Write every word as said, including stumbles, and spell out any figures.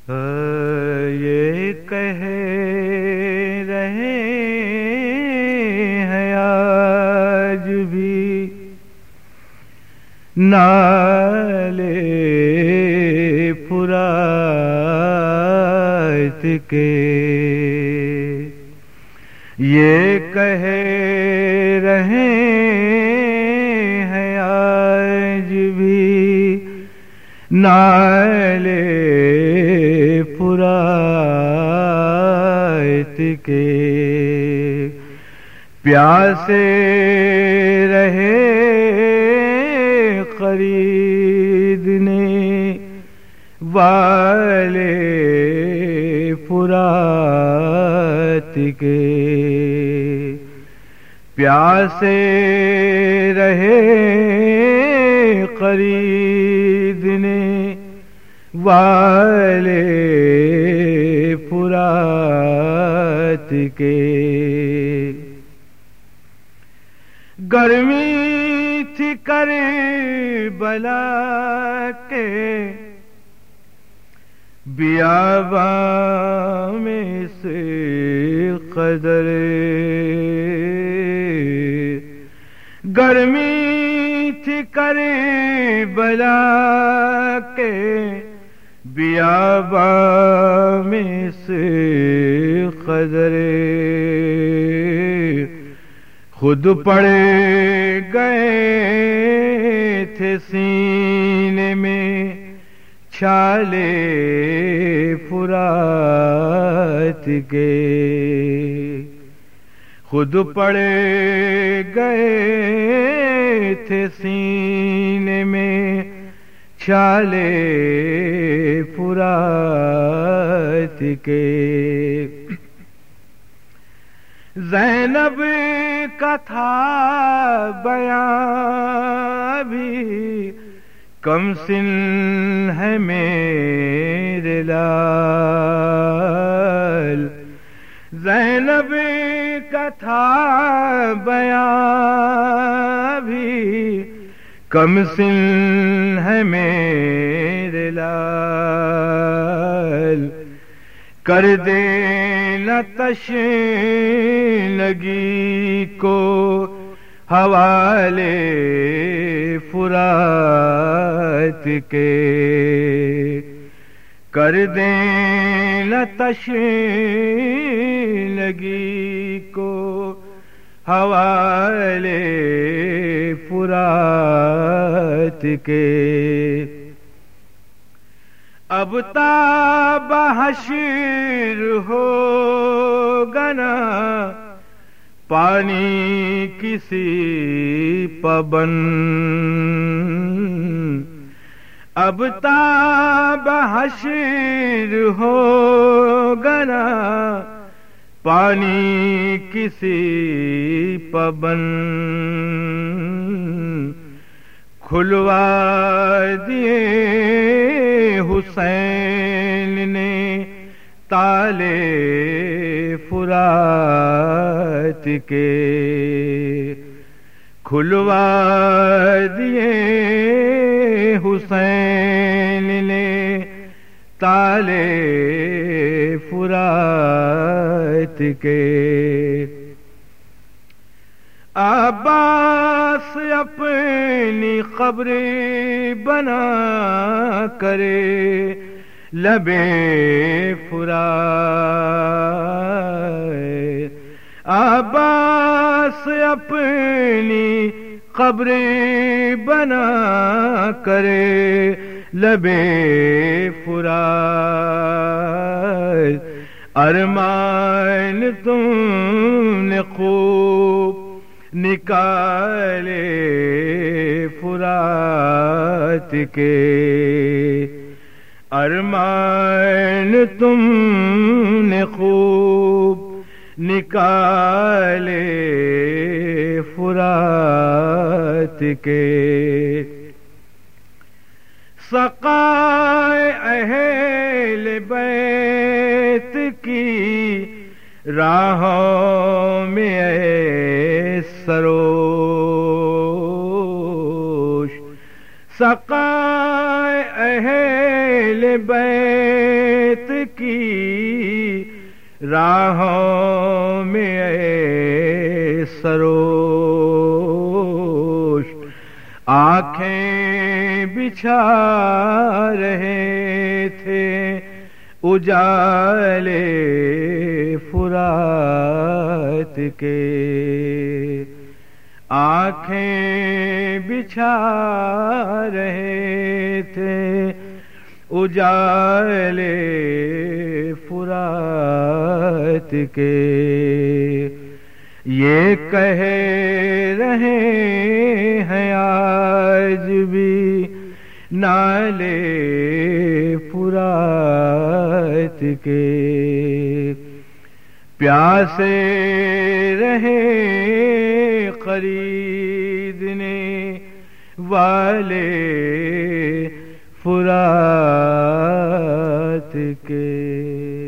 یہ کہہ رہے ہیں آج بھی نالے فرات کے، یہ کہہ رہے ہیں آج بھی نالے فرات کے، پیاسے رہے خریدنے والے فرات کے، پیاسے رہے خریدنے والے فرات کے، گرمی تھی کربلا کے بیاباں میں سے قدر، گرمی تھی کربلا کے بیاباں میں سے قدر، خود پڑے گئے تھے سینے میں چھالے فرات کے، خود پڑے گئے تھے سینے میں چھالے فرات کے، زینب کا تھا بیان بھی کم سن ہے میرے لال، زینب کا تھا بیان بھی کم سن ہے میرے لال، کر دینا تشنگی کو حوالے فرات کے، کر دینا تشنگی کو حوالے فرات کے، اب تاب حشر ہوگا نہ پانی کسی پابند، اب تاب حشر ہوگا نہ پانی کسی پابند، کھلوا دیے حسین نے تالے فرات کے، کھلوا دیے حسین نے تالے فرات کے، عباس اپنی قبر بنا کرے لبے فرات، عباس اپنی قبر بنا کرے لبے فرات، ارمان تم نے خوب نکالے فرات کے، ارمان تم نے خوب نکالے فرات کے، سقائے اہل بیت کی راہوں میں اے سروش، سقائے اہل بیت راہوں میں اے سروش آنکھیں بچھا رہے تھے اجالے فرات کے، آنکھیں بچھا رہے تھے اجالے فرات کے، یہ کہہ رہے ہیں آج بھی نالے فرات کے، پیاسے رہے خریدنے والے فرات کے۔